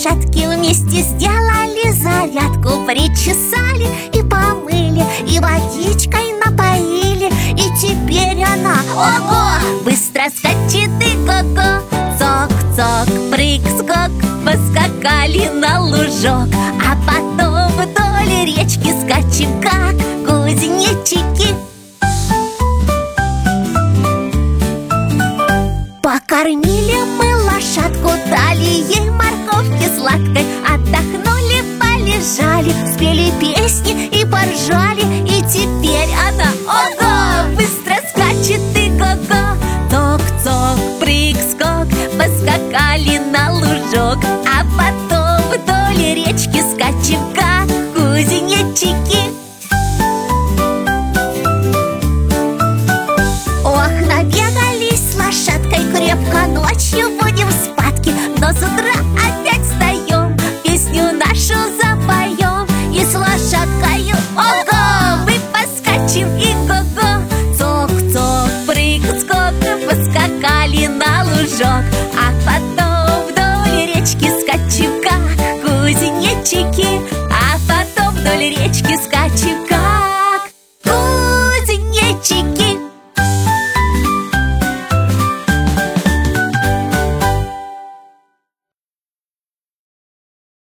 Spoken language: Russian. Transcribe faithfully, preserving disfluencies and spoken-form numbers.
лошадки вместе сделали зарядку, причесали и помыли, и водичкой напоили. И теперь она, ого, быстро скачет и го-го. Цок-цок, прыг-скок, поскакали на лужок. А потом вдоль речки скачем, как кузнечики. Покормили мы лошадку, дали ей морковки сладкой. Отдохнули, полежали, спели песни и поржали. И теперь она, ого, быстро скачет и го-го. Цок-цок, прыг-скок, поскакали на лужок. А потом вдоль речки скачем, как кузнечики. Ох, набегались с лошадкой крепко, ночью будем спадки. Но с утра опять встаем, песню нашу запоем. И с лошадкою, ого, мы поскачем и го-го. Цок-цок, прыг-скок, поскакали на лужок. А